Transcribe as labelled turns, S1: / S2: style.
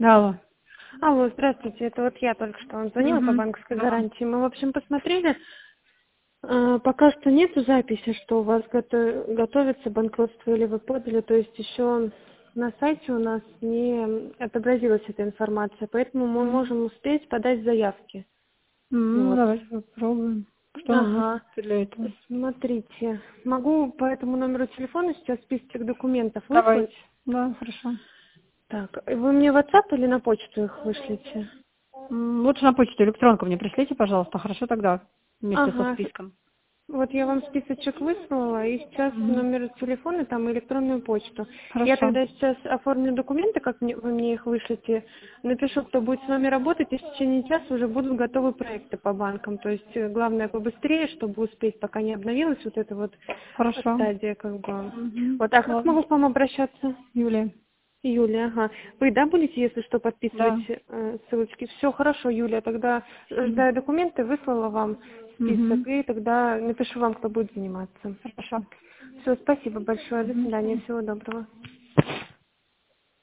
S1: Алло.
S2: Алло, здравствуйте, это вот я только что вам звонила по банковской
S1: Да.
S2: гарантии. Мы, в общем, посмотрели, пока что нету записи, что у вас готовится банкротство или вы подали, то есть еще на сайте у нас не отобразилась эта информация, поэтому мы можем успеть подать заявки. Вот.
S1: Давайте попробуем. Что нам нужно
S2: Ага.
S1: для этого?
S2: Смотрите, могу по этому номеру телефона сейчас список документов выслать.
S1: Давайте. Да, хорошо.
S2: Так, вы мне в WhatsApp или на почту их вышлите?
S1: Лучше на почту электронку мне пришлите, пожалуйста. Хорошо тогда вместе со
S2: Ага.
S1: списком.
S2: Вот я вам списочек выслала, и сейчас номер телефона, там, и электронную почту. Я
S1: Хорошо.
S2: тогда сейчас оформлю документы, как вы мне их вышлете, напишу, кто будет с вами работать, и в течение часа уже будут готовы проекты по банкам. То есть главное побыстрее, чтобы успеть, пока не обновилась вот эта вот
S1: Хорошо.
S2: стадия, как бы. Вот, а как
S1: Ладно.
S2: могу к вам обращаться?
S1: Юлия.
S2: Юлия, ага. Вы, да, будете, если что, подписывать
S1: Да.
S2: ссылочки? Все, хорошо, Юлия, тогда ждаю документы, выслала вам список, и тогда напишу вам, кто будет заниматься.
S1: Хорошо.
S2: Все, спасибо большое, до свидания, всего доброго.